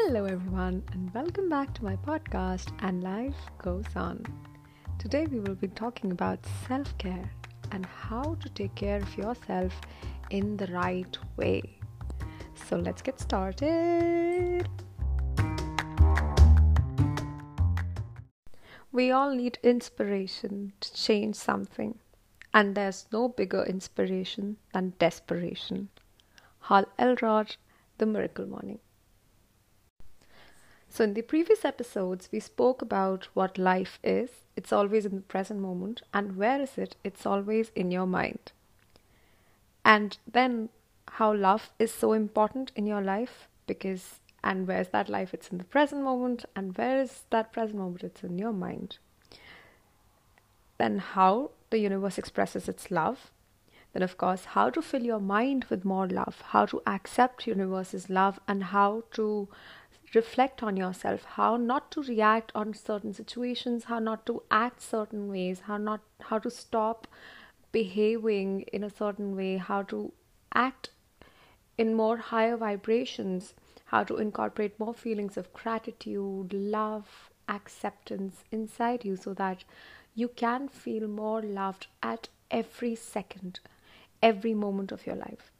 Hello, everyone, and welcome back to my podcast, And Life Goes On. Today, we will be talking about self care and how to take care of yourself in the right way. So, let's get started. We all need inspiration to change something, and there's no bigger inspiration than desperation. Hal Elrod, The Miracle Morning. So, in the previous episodes, we spoke about what life is. It's always in the present moment. And where is it? It's always in your mind. And then how love is so important in your life and where's that life? It's in the present moment. And where is that present moment? It's in your mind. Then how the universe expresses its love. Then, of course, how to fill your mind with more love, how to accept universe's love, and how to reflect on yourself, how not to react on certain situations, how not to act certain ways, how to stop behaving in a certain way, how to act in more higher vibrations, how to incorporate more feelings of gratitude, love, acceptance inside you so that you can feel more loved at every second, every moment of your life.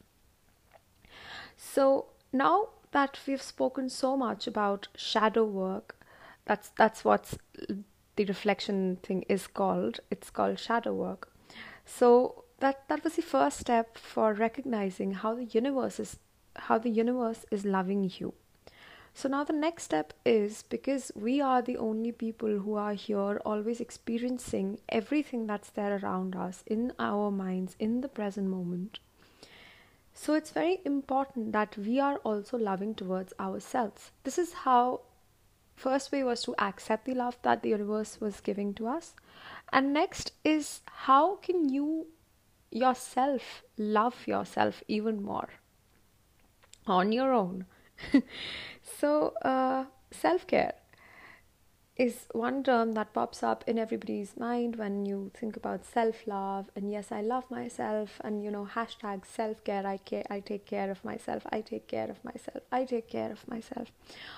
So now that we've spoken so much about shadow work, that's what the reflection thing is called. It's called shadow work. So that was the first step for recognizing how the universe is loving you. So now the next step is, because we are the only people who are here always experiencing everything that's there around us in our minds in the present moment. So it's very important that we are also loving towards ourselves. This is how first way was to accept the love that the universe was giving to us. And next is, how can you yourself love yourself even more on your own? So self-care is one term that pops up in everybody's mind when you think about self-love. And yes, I love myself, and hashtag self-care. I take care of myself. I take care of myself. I take care of myself.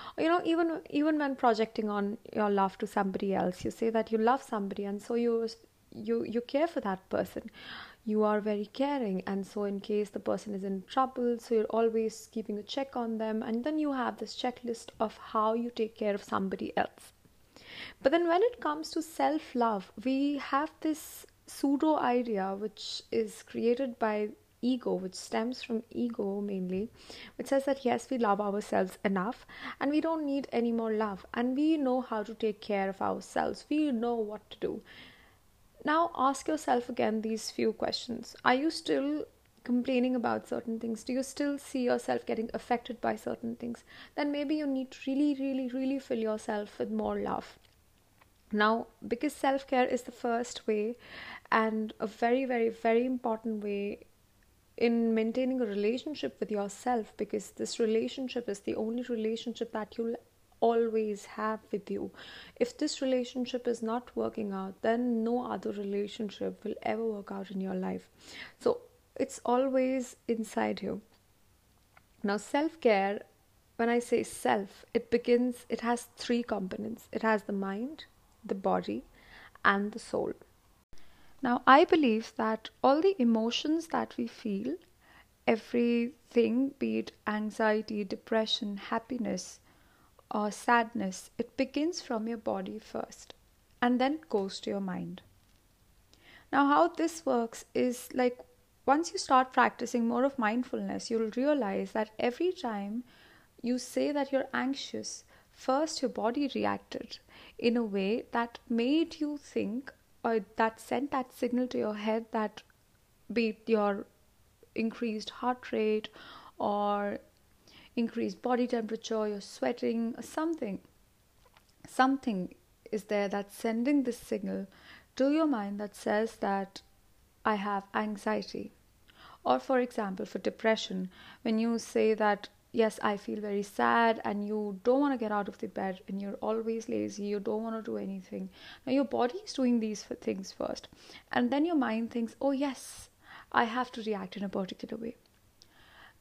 Even when projecting on your love to somebody else, you say that you love somebody, and so you care for that person. You are very caring, and so in case the person is in trouble, so you're always keeping a check on them, and then you have this checklist of how you take care of somebody else. But then when it comes to self-love, we have this pseudo idea which is created by ego, which stems from ego mainly, which says that yes, we love ourselves enough and we don't need any more love, and we know how to take care of ourselves. We know what to do. Now ask yourself again these few questions. Are you still complaining about certain things? Do you still see yourself getting affected by certain things? Then maybe you need to really, really, really fill yourself with more love. Now, because self-care is the first way and a very, very, very important way in maintaining a relationship with yourself, because this relationship is the only relationship that you'll always have with you. If this relationship is not working out, then no other relationship will ever work out in your life. So it's always inside you. Now, self-care, when I say self, it has three components. It has the mind, the body, and the soul. Now, I believe that all the emotions that we feel, everything, be it anxiety, depression, happiness, or sadness, it begins from your body first and then goes to your mind. Now, how this works is, like, once you start practicing more of mindfulness, you'll realize that every time you say that you're anxious, first your body reacted in a way that made you think, or that sent that signal to your head, that be it your increased heart rate or increased body temperature, you're sweating, something is there that's sending this signal to your mind that says that I have anxiety. Or for example, for depression, when you say that yes, I feel very sad, and you don't want to get out of the bed, and you're always lazy, you don't want to do anything. Now your body is doing these things first, and then your mind thinks, oh yes, I have to react in a particular way.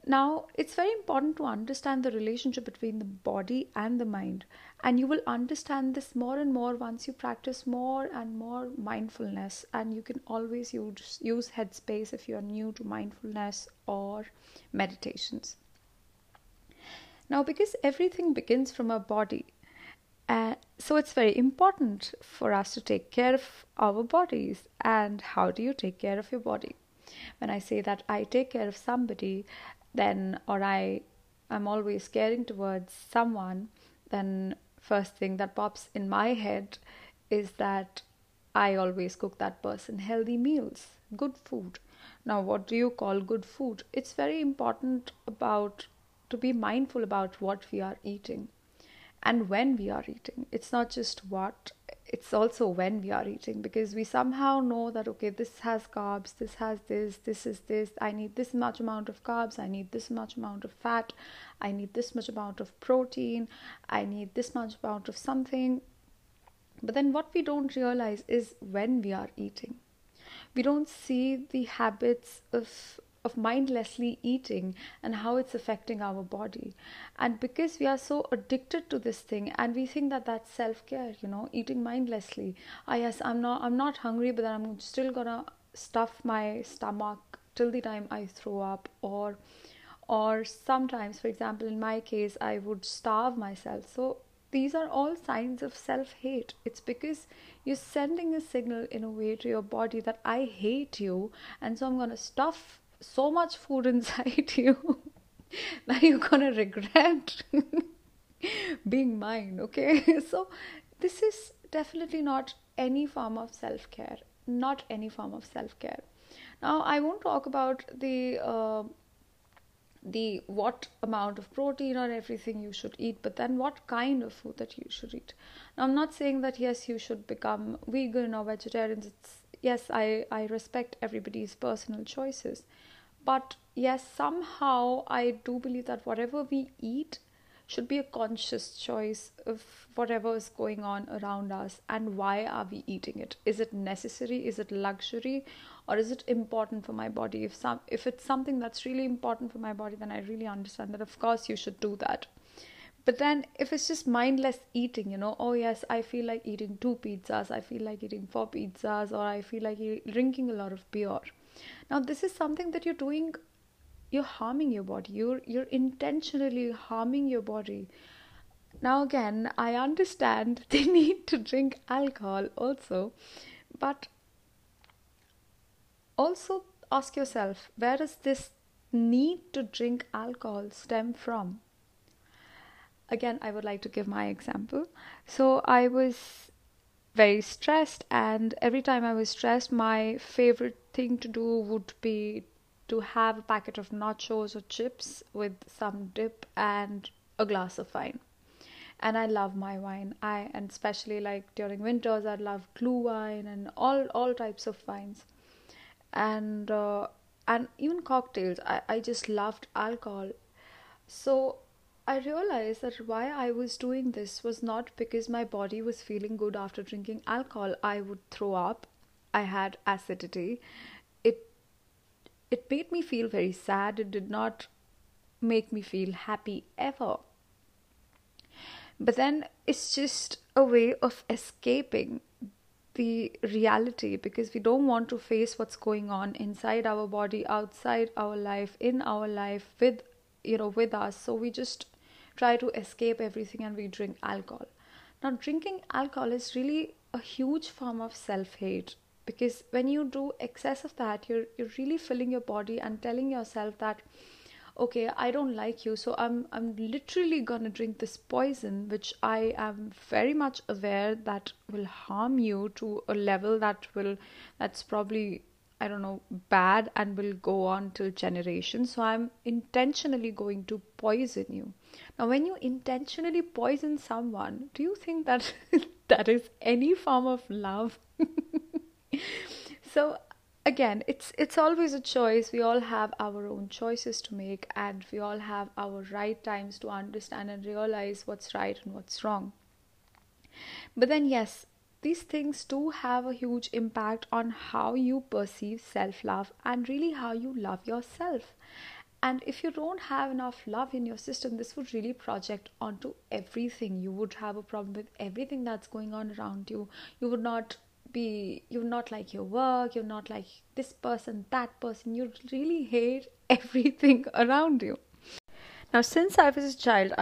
Now, it's very important to understand the relationship between the body and the mind. And you will understand this more and more once you practice more and more mindfulness. And you can always use Headspace if you're new to mindfulness or meditations. Now, because everything begins from our body, so it's very important for us to take care of our bodies. And how do you take care of your body? When I say that I take care of somebody, then or I'm always caring towards someone, then first thing that pops in my head is that I always cook that person healthy meals, good food. Now, what do you call good food? It's very important about to be mindful about what we are eating and when we are eating. It's not just what, it's also when we are eating, because we somehow know that okay, this has carbs, this has this is this, I need this much amount of carbs, I need this much amount of fat, I need this much amount of protein, I need this much amount of something. But then what we don't realize is when we are eating, we don't see the habits of mindlessly eating and how it's affecting our body. And because we are so addicted to this thing and we think that that's self-care, eating mindlessly. Ah yes, I'm not hungry, but then I'm still gonna stuff my stomach till the time I throw up. Or sometimes, for example, in my case, I would starve myself. So these are all signs of self hate. It's because you're sending a signal in a way to your body that I hate you, and so I'm going to stuff so much food inside you that you're going to regret being mine, okay? So, this is definitely not any form of self care. Not any form of self care. Now, I won't talk about the what amount of protein or everything you should eat, but then what kind of food that you should eat. Now, I'm not saying that yes, you should become vegan or vegetarian. Yes, I respect everybody's personal choices, but yes, somehow I do believe that whatever we eat should be a conscious choice of whatever is going on around us. And why are we eating it? Is it necessary? Is it luxury? Or is it important for my body? If it's something that's really important for my body, then I really understand that of course you should do that. But then if it's just mindless eating, oh yes, I feel like eating 2 pizzas, I feel like eating 4 pizzas, or I feel like drinking a lot of beer. Now this is something that you're harming your body. You're intentionally harming your body. Now again, I understand they need to drink alcohol also, but also ask yourself, where does this need to drink alcohol stem from? Again, I would like to give my example. So I was very stressed, and every time I was stressed, my favorite thing to do would be to have a packet of nachos or chips with some dip and a glass of wine. And I love my wine. And especially like during winters, I love glue wine and all types of wines. And even cocktails. I just loved alcohol. So I realized that why I was doing this was not because my body was feeling good after drinking alcohol. I would throw up. I had acidity. It it made me feel very sad. It did not make me feel happy ever. But then it's just a way of escaping the reality, because we don't want to face what's going on inside our body, outside our life, in our life, with us. So we just try to escape everything and we drink alcohol. Now drinking alcohol is really a huge form of self-hate, because when you do excess of that, you're really filling your body and telling yourself that okay, I don't like you, so I'm literally gonna drink this poison, which I am very much aware that will harm you to a level that's probably, I don't know, bad and will go on till generations. So I'm intentionally going to poison you. Now, when you intentionally poison someone, do you think that that is any form of love? So again, it's always a choice. We all have our own choices to make, and we all have our right times to understand and realize what's right and what's wrong. But then yes, these things do have a huge impact on how you perceive self-love and really how you love yourself. And if you don't have enough love in your system, this would really project onto everything. You would have a problem with everything that's going on around you. You would not like your work, you're not like this person, that person. You really hate everything around you. Now, since I was a child,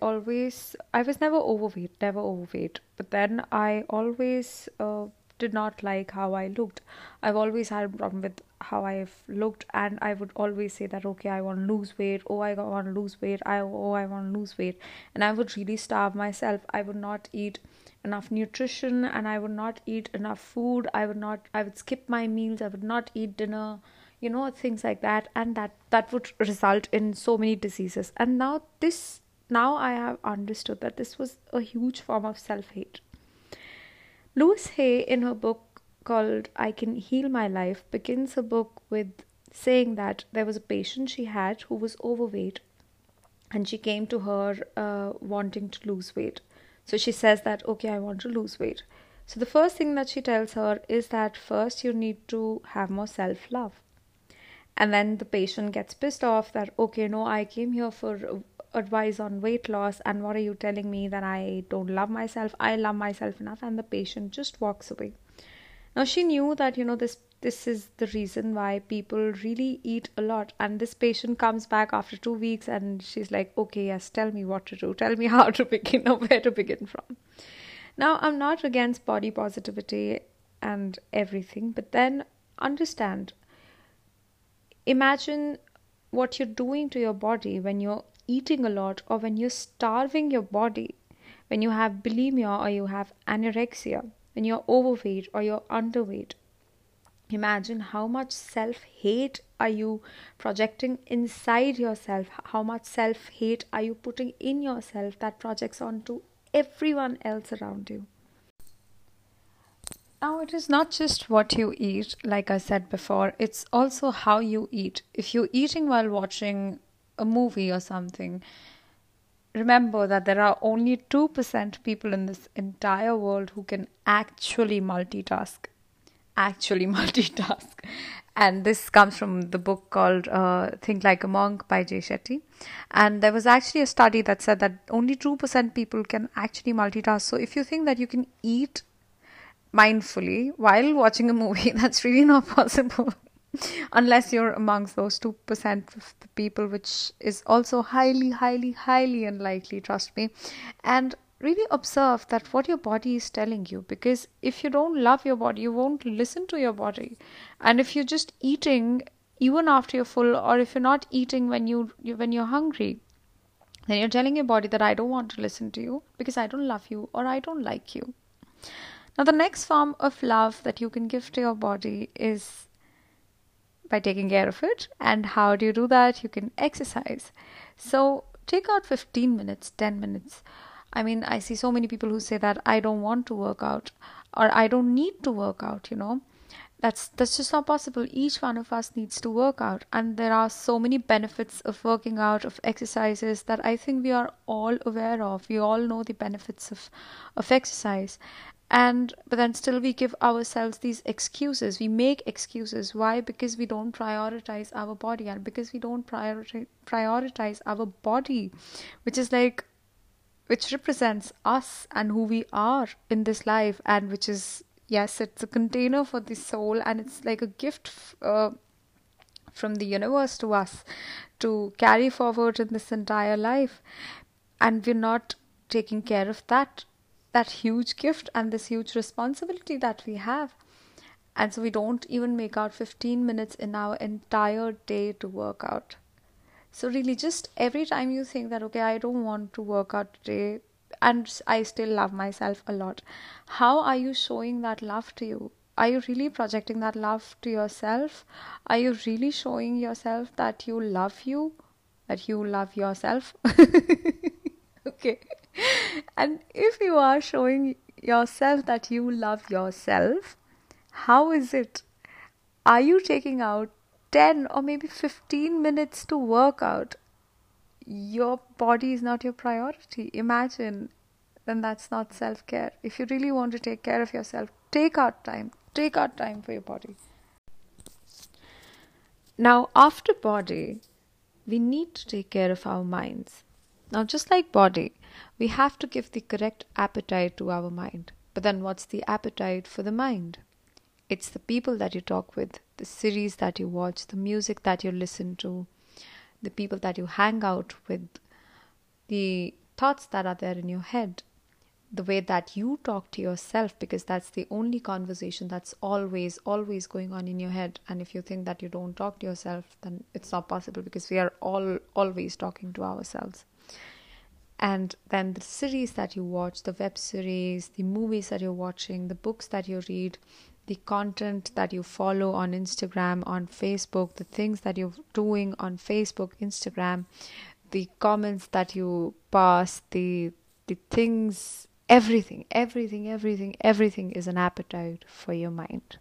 I was never overweight. But then I always did not like how I looked. I've always had a problem with how I've looked, and I would always say that, okay, I want to lose weight. Oh, I want to lose weight. I want to lose weight. And I would really starve myself. I would not eat enough nutrition, and I would not eat enough food. I would skip my meals. I would not eat dinner, things like that, and that would result in so many diseases. And now I have understood that this was a huge form of self-hate. Louise Hay, in her book called I Can Heal My Life, begins her book with saying that there was a patient she had who was overweight, and she came to her wanting to lose weight. So she says that, okay, I want to lose weight. So the first thing that she tells her is that first you need to have more self-love. And then the patient gets pissed off that, okay, no, I came here for advice on weight loss, and what are you telling me, that I don't love myself? I love myself enough. And the patient just walks away. Now she knew that, this is the reason why people really eat a lot. And this patient comes back after 2 weeks and she's like, okay, yes, tell me what to do. Tell me how to begin or where to begin from. Now, I'm not against body positivity and everything, but then understand, imagine what you're doing to your body when you're eating a lot, or when you're starving your body, when you have bulimia or you have anorexia, when you're overweight or you're underweight. Imagine how much self-hate are you projecting inside yourself, how much self-hate are you putting in yourself that projects onto everyone else around you. Now, it is not just what you eat, like I said before, it's also how you eat. If you're eating while watching a movie or something, remember that there are only 2% people in this entire world who can actually multitask. Actually multitask. And this comes from the book called Think Like a Monk by Jay Shetty. And there was actually a study that said that only 2% people can actually multitask. So if you think that you can eat mindfully while watching a movie, that's really not possible. Unless you're amongst those 2% of the people, which is also highly, highly, highly unlikely, trust me. And really observe that what your body is telling you, because if you don't love your body, you won't listen to your body. And if you're just eating even after you're full, or if you're not eating when you're hungry, then you're telling your body that I don't want to listen to you because I don't love you or I don't like you. Now, the next form of love that you can give to your body is by taking care of it. And how do you do that? You can exercise. So take out 15 minutes, 10 minutes. I mean, I see so many people who say that I don't want to work out, or I don't need to work out, That's just not possible. Each one of us needs to work out. And there are so many benefits of working out, of exercises, that I think we are all aware of. We all know the benefits of exercise. But then still we give ourselves these excuses. We make excuses. Why? Because we don't prioritize our body, and because we don't prioritize our body, which represents us and who we are in this life, and which is, yes, it's a container for the soul, and it's like a gift from the universe to us to carry forward in this entire life. And we're not taking care of that huge gift and this huge responsibility that we have. And so we don't even make out 15 minutes in our entire day to work out. So really, just every time you think that, okay, I don't want to work out today and I still love myself a lot, how are you showing that love to you? Are you really projecting that love to yourself? Are you really showing yourself that you love yourself? Okay. And if you are showing yourself that you love yourself, how is it? Are you taking out 10 or maybe 15 minutes to work out? Your body is not your priority. Imagine, then that's not self-care. If you really want to take care of yourself, take out time. Take out time for your body. Now, after body, we need to take care of our minds. Now, just like body, we have to give the correct appetite to our mind. But then what's the appetite for the mind? It's the people that you talk with, the series that you watch, the music that you listen to, the people that you hang out with, the thoughts that are there in your head, the way that you talk to yourself, because that's the only conversation that's always going on in your head. And if you think that you don't talk to yourself, then it's not possible, because we are all always talking to ourselves. And then the series that you watch, the web series, the movies that you're watching, the books that you read, the content that you follow on Instagram, on Facebook, the things that you're doing on Facebook, Instagram, the comments that you pass, the things, everything is an appetite for your mind.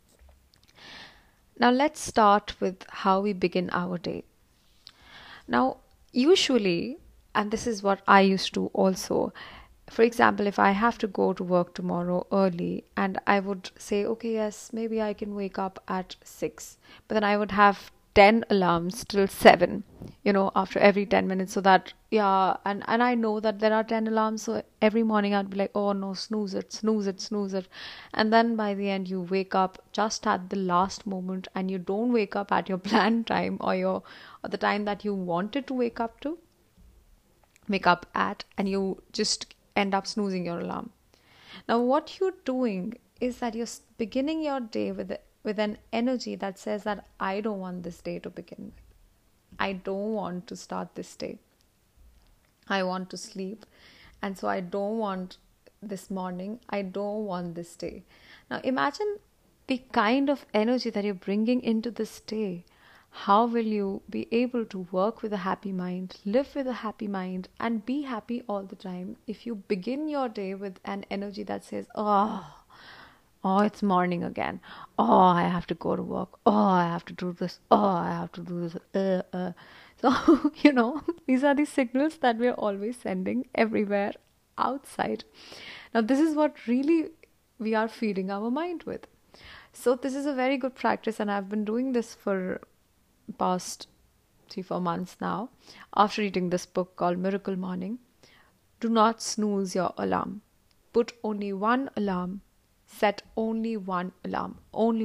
Now let's start with how we begin our day. Now, usually, and this is what I used to also, for example, if I have to go to work tomorrow early, and I would say, okay, yes, maybe I can wake up at 6, but then I would have 10 alarms till 7, after every 10 minutes, so that, yeah, and I know that there are 10 alarms, so every morning I'd be like, oh no, snooze it, snooze it, snooze it. And then by the end, you wake up just at the last moment, and you don't wake up at your planned time, or the time that you wanted to wake up at, and you just end up snoozing your alarm. Now, what you're doing is that you're beginning your day with an energy that says that I don't want this day to begin with. I don't want to start this day. I want to sleep. And so I don't want this morning. I don't want this day. Now, imagine the kind of energy that you're bringing into this day. How will you be able to work with a happy mind, live with a happy mind, and be happy all the time if you begin your day with an energy that says, oh, it's morning again. Oh, I have to go to work. Oh, I have to do this. Oh, I have to do this. So, these are the signals that we're always sending everywhere outside. Now, this is what really we are feeding our mind with. So, this is a very good practice, and I've been doing this for past 3-4 months now, after reading this book called Miracle Morning. Do not snooze your alarm. Put only one alarm. Set only one alarm.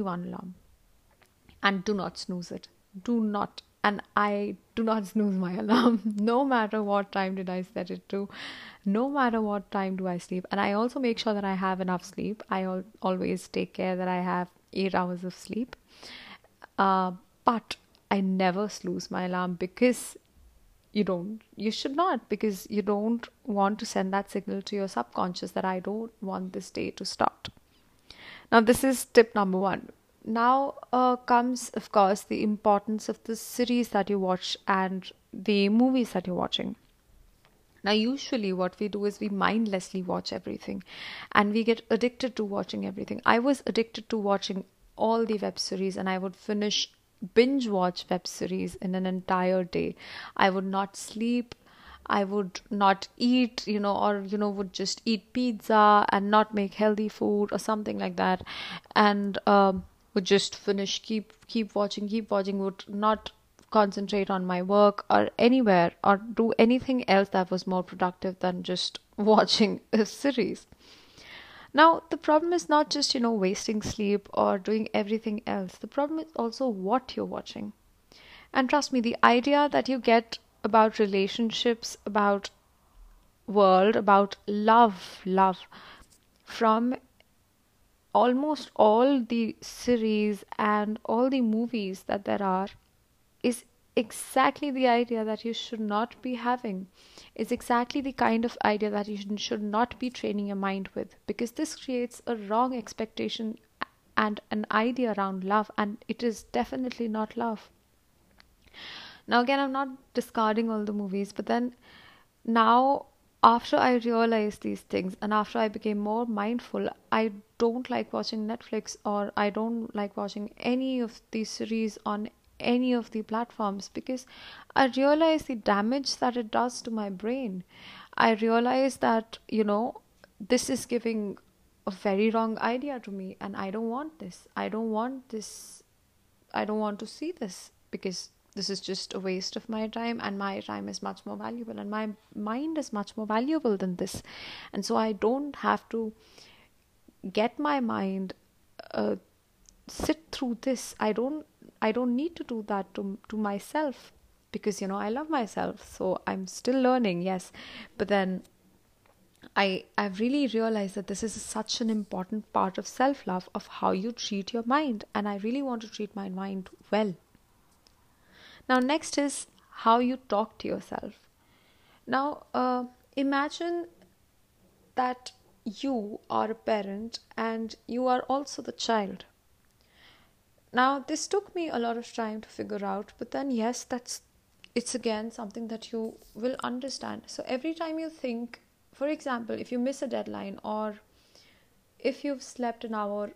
And do not snooze it. Do not. And I do not snooze my alarm. No matter what time did I set it to. No matter what time do I sleep. And I also make sure that I have enough sleep. I always take care that I have 8 hours of sleep. But I never snooze my alarm, because you should not, because you don't want to send that signal to your subconscious that I don't want this day to start. Now, this is tip number 1. Now comes, of course, the importance of the series that you watch and the movies that you're watching. Now, usually what we do is we mindlessly watch everything, and we get addicted to watching everything. I was addicted to watching all the web series, and I would binge watch web series in an entire day. I would not sleep. I would not eat, would just eat pizza and not make healthy food or something like that. And would just finish, keep watching, would not concentrate on my work or anywhere or do anything else that was more productive than just watching a series. Now, the problem is not just, wasting sleep or doing everything else. The problem is also what you're watching. And trust me, the idea that you get about relationships, about world, about love, from almost all the series and all the movies that there are is exactly the idea that you should not be having. Is exactly the kind of idea that you should not be training your mind with, because this creates a wrong expectation and an idea around love, and it is definitely not love. Now, again, I'm not discarding all the movies, but then now, after I realized these things and after I became more mindful, I don't like watching Netflix, or I don't like watching any of these series on any of the platforms, because I realize the damage that it does to my brain. I realize that, this is giving a very wrong idea to me, and I don't want this. I don't want to see this, because this is just a waste of my time, and my time is much more valuable, and my mind is much more valuable than this. And so I don't have to get my mind sit through this. I don't need to do that to myself, because I love myself. So I'm still learning, yes, but then I've really realized that this is such an important part of self-love, of how you treat your mind, and I really want to treat my mind well. Now next is how you talk to yourself. Now imagine that you are a parent and you are also the child. Now this took me a lot of time to figure out, but then yes, it's again something that you will understand. So every time you think, for example, if you miss a deadline, or if you've slept an hour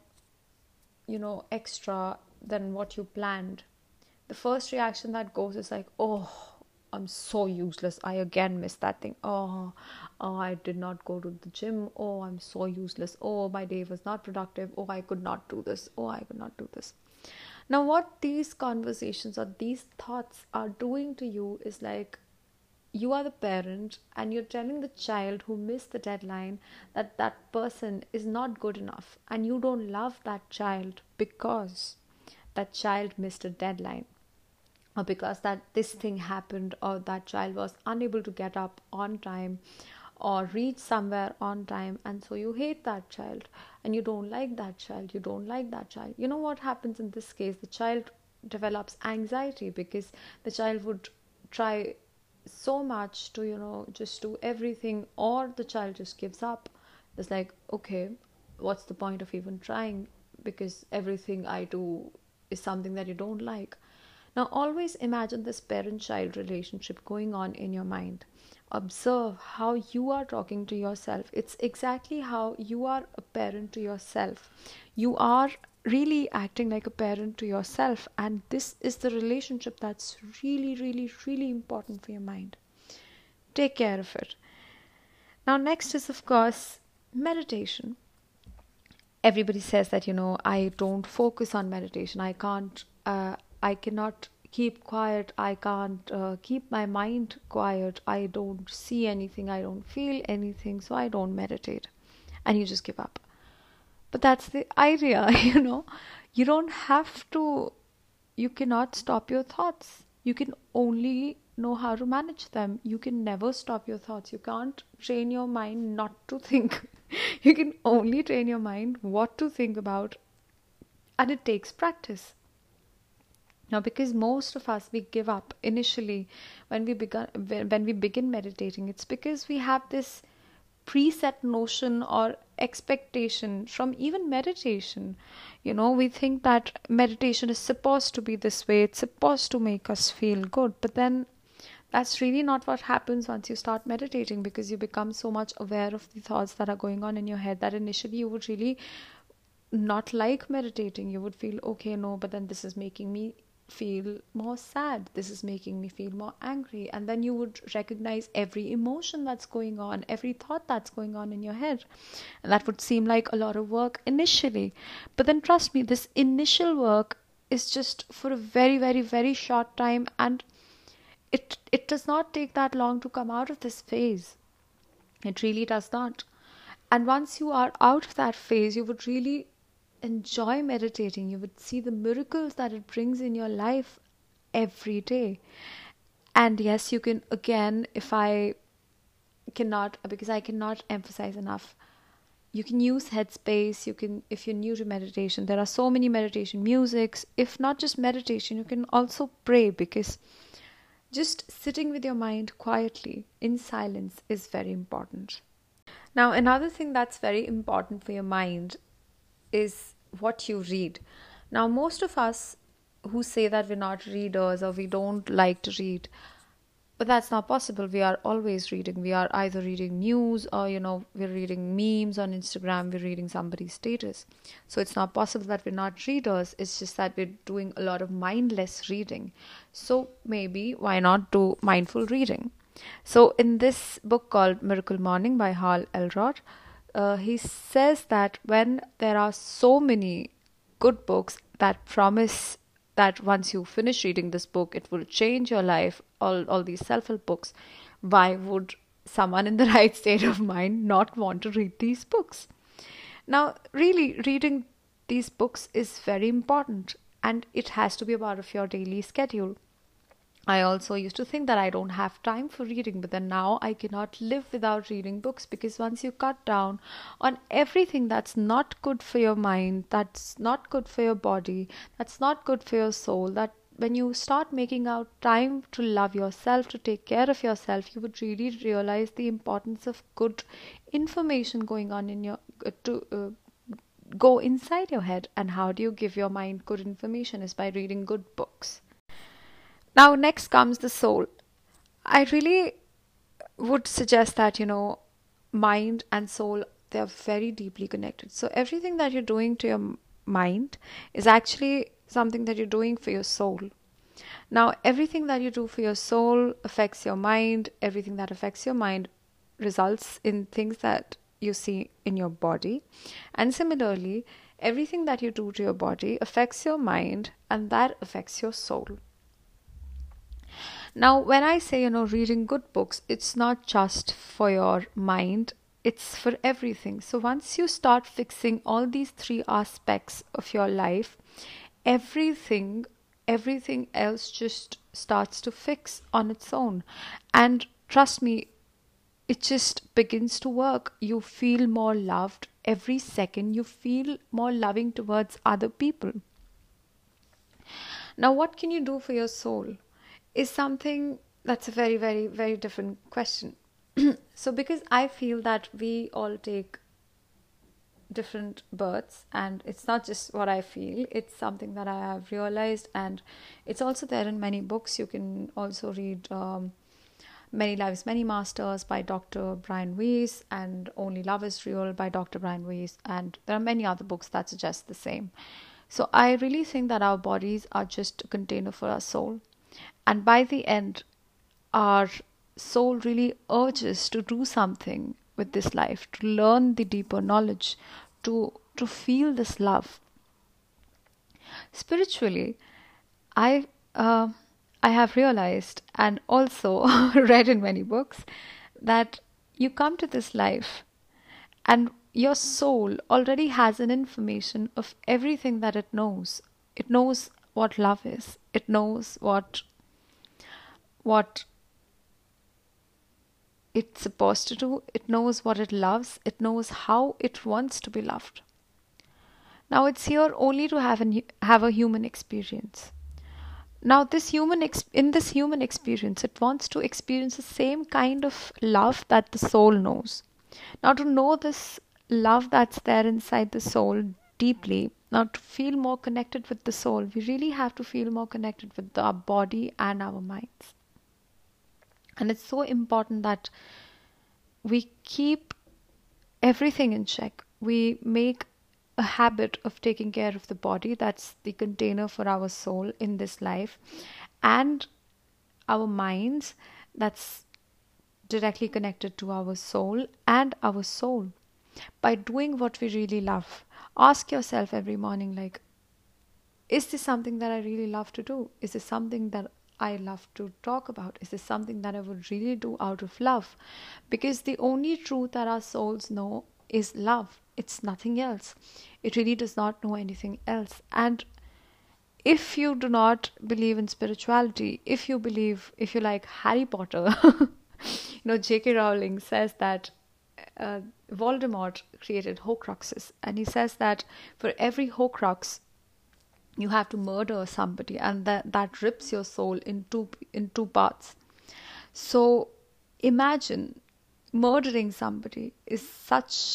extra than what you planned, the first reaction that goes is like, oh, I'm so useless, I again missed that thing. Oh, I did not go to the gym. Oh, I'm so useless. Oh, my day was not productive. Oh, I could not do this. Oh, I could not do this. Now what these conversations or these thoughts are doing to you is like, you are the parent and you're telling the child who missed the deadline that that person is not good enough, and you don't love that child because that child missed a deadline, or because that this thing happened, or that child was unable to get up on time or reach somewhere on time, and so you hate that child and you don't like that child. You know what happens in this case? The child develops anxiety, because the child would try so much to just do everything, or the child just gives up. It's like, okay, what's the point of even trying, because everything I do is something that you don't like. Now always imagine this parent-child relationship going on in your mind. Observe how you are talking to yourself. It's exactly how you are a parent to yourself. You are really acting like a parent to yourself, and this is the relationship that's really, really, really important for your mind. Take care of it. Now next is, of course, meditation. Everybody says that I don't focus on meditation. I cannot keep quiet. I can't keep my mind quiet. I don't see anything. I don't feel anything. So I don't meditate. And you just give up. But that's the idea, You don't have to, you cannot stop your thoughts. You can only know how to manage them. You can never stop your thoughts. You can't train your mind not to think. You can only train your mind what to think about. And it takes practice. Now, because most of us, we give up initially when we begin meditating, it's because we have this preset notion or expectation from even meditation. We think that meditation is supposed to be this way, it's supposed to make us feel good, but then that's really not what happens once you start meditating, because you become so much aware of the thoughts that are going on in your head that initially you would really not like meditating. You would feel, okay, no, but then this is making me feel more sad, this is making me feel more angry, and then you would recognize every emotion that's going on, every thought that's going on in your head, and that would seem like a lot of work initially. But then trust me, this initial work is just for a very, very, very short time, and it does not take that long to come out of this phase. It really does not. And once you are out of that phase, you would really enjoy meditating. You would see the miracles that it brings in your life every day. And yes, you can, again, because I cannot emphasize enough, you can use Headspace. You can, if you're new to meditation, there are so many meditation musics. If not just meditation, you can also pray, because just sitting with your mind quietly in silence is very important. Now, another thing that's very important for your mind is what you read. Now, most of us who say that we're not readers or we don't like to read, but that's not possible. We are always reading. We are either reading news, or we're reading memes on Instagram, we're reading somebody's status. So it's not possible that we're not readers. It's just that we're doing a lot of mindless reading. So maybe why not do mindful reading? So in this book called Miracle Morning by Hal Elrod, he says that when there are so many good books that promise that once you finish reading this book, it will change your life, all these self-help books, why would someone in the right state of mind not want to read these books? Now, really, reading these books is very important, and it has to be a part of your daily schedule. I also used to think that I don't have time for reading, but then now I cannot live without reading books, because once you cut down on everything that's not good for your mind, that's not good for your body, that's not good for your soul, that when you start making out time to love yourself, to take care of yourself, you would really realize the importance of good information going on in your to go inside your head. And how do you give your mind good information? Is by reading good books. Now, next comes the soul. I really would suggest that, mind and soul, they're very deeply connected. So, everything that you're doing to your mind is actually something that you're doing for your soul. Now, everything that you do for your soul affects your mind. Everything that affects your mind results in things that you see in your body. And similarly, everything that you do to your body affects your mind, and that affects your soul. Now, when I say, reading good books, it's not just for your mind, it's for everything. So once you start fixing all these three aspects of your life, everything else just starts to fix on its own. And trust me, it just begins to work. You feel more loved every second. You feel more loving towards other people. Now, what can you do for your soul? Is something that's a very, very, very different question. So, because I feel that we all take different births, and it's not just what I feel, it's something that I have realized, and it's also there in many books. You can also read Many Lives, Many Masters by Dr. Brian Weiss, and Only Love is Real by Dr. Brian Weiss, and there are many other books that suggest the same. So I really think that our bodies are just a container for our soul. And by the end, our soul really urges to do something with this life, to learn the deeper knowledge, to feel this love. Spiritually, I I have realized, and also read in many books, that you come to this life and your soul already has an information of everything that it knows. It knows what love is. It knows what it's supposed to do. It knows what it loves. It knows how it wants to be loved. Now it's here only to have a human experience. Now in this human experience, it wants to experience the same kind of love that the soul knows. Now, to know this love that's there inside the soul deeply, now to feel more connected with the soul, we really have to feel more connected with our body and our minds. And it's so important that we keep everything in check. We make a habit of taking care of the body, that's the container for our soul in this life, and our minds, that's directly connected to our soul, and our soul, by doing what we really love. Ask yourself every morning, like, is this something that I really love to do? Is this something that I love to talk about? Is this something that I would really do out of love? Because the only truth that our souls know is love. It's nothing else. It really does not know anything else. And if you do not believe in spirituality, if you like Harry Potter, J.K. Rowling says that Voldemort created Horcruxes, and he says that for every Horcrux, you have to murder somebody, and that rips your soul in two parts. So imagine murdering somebody is such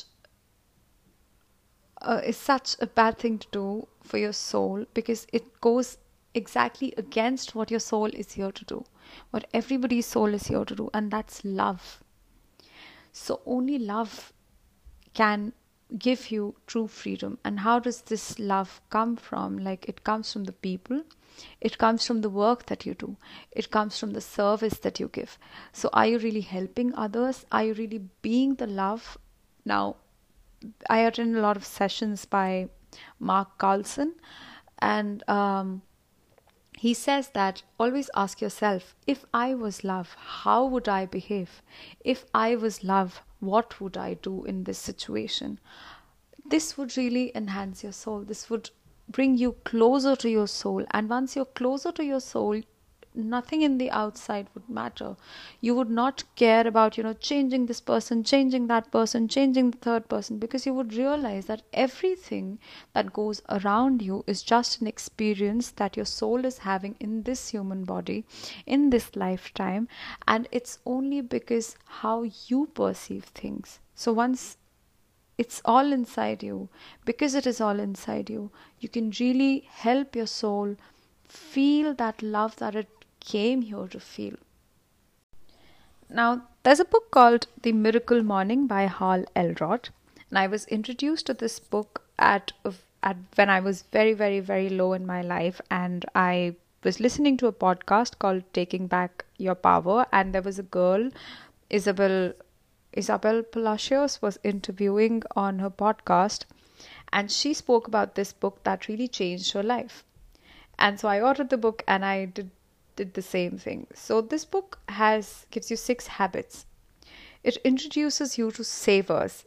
a bad thing to do for your soul, because it goes exactly against what your soul is here to do, what everybody's soul is here to do, and that's love. So only love can give you true freedom. And how does this love come from? Like, it comes from the people, it comes from the work that you do, it comes from the service that you give. So are you really helping others? Are you really being the love? Now, I attend a lot of sessions by Mark Carlson, and He says that always ask yourself, if I was love, how would I behave? If I was love, what would I do in this situation? This would really enhance your soul. This would bring you closer to your soul. And once you're closer to your soul, nothing in the outside would matter. You would not care about, changing this person, changing that person, changing the third person, because you would realize that everything that goes around you is just an experience that your soul is having in this human body, in this lifetime. And it's only because how you perceive things. So once it's all inside you, because it is all inside you, you can really help your soul feel that love that it came here to feel. Now, there's a book called The Miracle Morning by Hal Elrod, and I was introduced to this book at when I was very, very, very low in my life, and I was listening to a podcast called Taking Back Your Power, and there was a girl, Isabel Palacios, was interviewing on her podcast, and she spoke about this book that really changed her life. And so I ordered the book and I did the same thing. So this book gives you 6 habits. It introduces you to savers,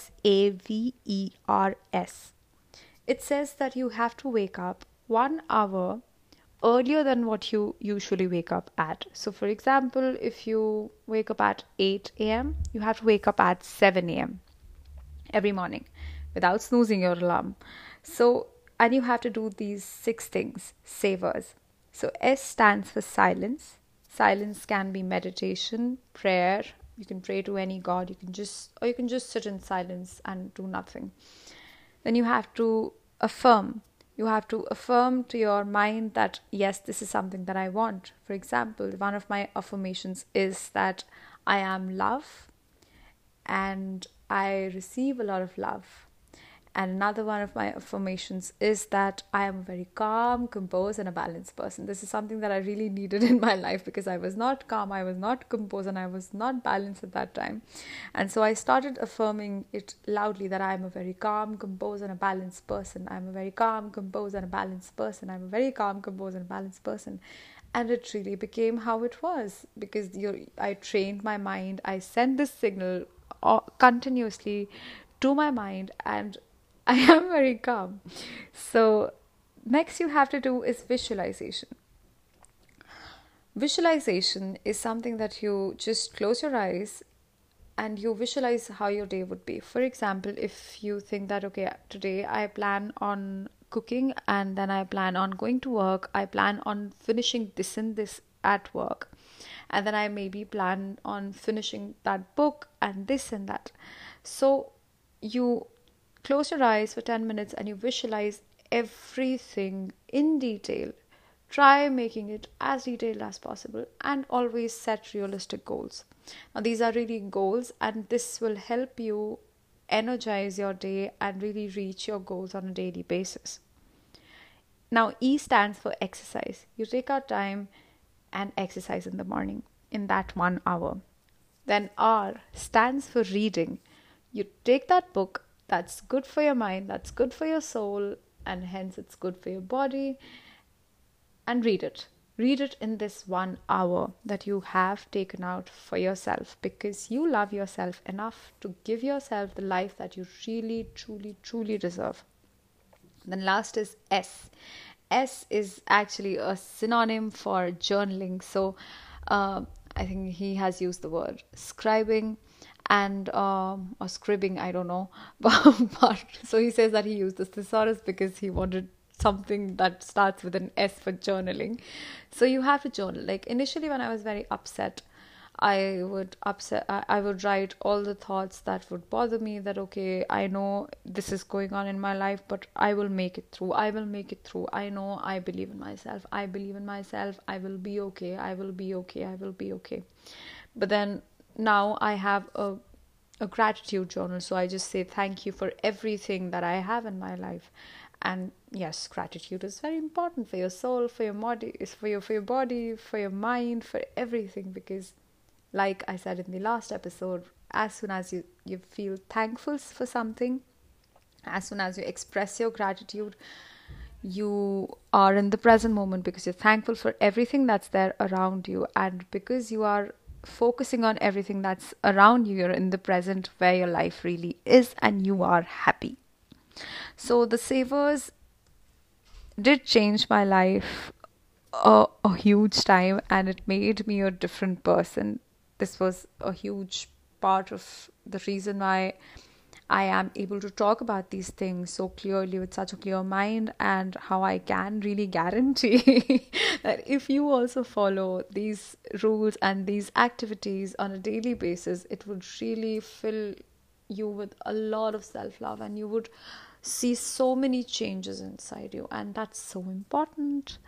SAVERS. It says that you have to wake up 1 hour earlier than what you usually wake up at. So for example, if you wake up at 8 a.m., you have to wake up at 7 a.m. every morning without snoozing your alarm. So, and you have to do these 6 things, savers. So S stands for silence. Silence can be meditation, prayer. You can pray to any god. You can just sit in silence and do nothing. Then you have to affirm. You have to affirm to your mind that yes, this is something that I want. For example, one of my affirmations is that I am love and I receive a lot of love. And another one of my affirmations is that I am a very calm, composed, and a balanced person. This is something that I really needed in my life because I was not calm, I was not composed, and I was not balanced at that time. And so I started affirming it loudly that I am a very calm, composed, and a balanced person. I'm a very calm, composed, and a balanced person. I'm a very calm, composed, and a balanced person. And it really became how it was because I trained my mind. I sent this signal continuously to my mind, and I am very calm. So, next you have to do is visualization. Visualization is something that you just close your eyes and you visualize how your day would be. For example, if you think that, okay, today I plan on cooking and then I plan on going to work, I plan on finishing this and this at work, and then I maybe plan on finishing that book and this and that. So, you close your eyes for 10 minutes and you visualize everything in detail. Try making it as detailed as possible and always set realistic goals. Now, these are really goals, and this will help you energize your day and really reach your goals on a daily basis. Now, E stands for exercise. You take out time and exercise in the morning in that 1 hour. Then R stands for reading. You take that book that's good for your mind, that's good for your soul, and hence it's good for your body, and read it. Read it in this 1 hour that you have taken out for yourself because you love yourself enough to give yourself the life that you really, truly, truly deserve. Then last is S. S is actually a synonym for journaling. So I think he has used the word scribing and or scribbing, I don't know. But so he says that he used this thesaurus because he wanted something that starts with an S for journaling. So you have to journal. Like initially when I was very upset, I would write all the thoughts that would bother me, that okay, I know this is going on in my life, but I will make it through. I will make it through. I know, I believe in myself. I believe in myself. I will be okay. I will be okay. I will be okay. But then now I have a gratitude journal. So I just say thank you for everything that I have in my life. And yes, gratitude is very important for your soul, for your body, for your body, for your mind, for everything. Because like I said in the last episode, as soon as you feel thankful for something, as soon as you express your gratitude, You are in the present moment because you're thankful for everything that's there around you, and because you are focusing on everything that's around you, you're in the present where your life really is, and you are happy. So the savers did change my life a huge time, and it made me a different person. This was a huge part of the reason why I am able to talk about these things so clearly with such a clear mind, and how I can really guarantee that if you also follow these rules and these activities on a daily basis, it would really fill you with a lot of self love, and you would see so many changes inside you, and that's so important.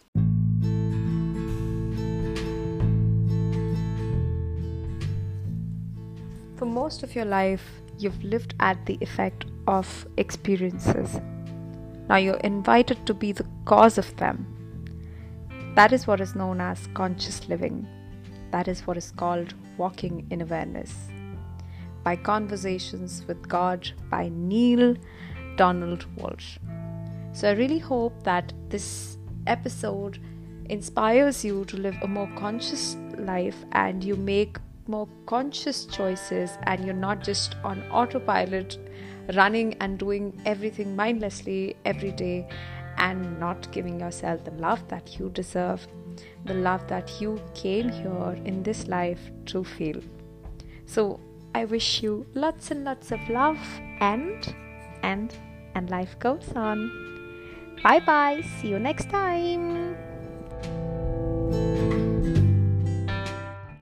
For most of your life, you've lived at the effect of experiences. Now you're invited to be the cause of them. That is what is known as conscious living. That is what is called walking in awareness. By Conversations with God by Neale Donald Walsch. So I really hope that this episode inspires you to live a more conscious life, and you make more conscious choices, and you're not just on autopilot running and doing everything mindlessly every day, and not giving yourself the love that you deserve, the love that you came here in this life to feel. So I wish you lots and lots of love, and life goes on. Bye bye. See you next time.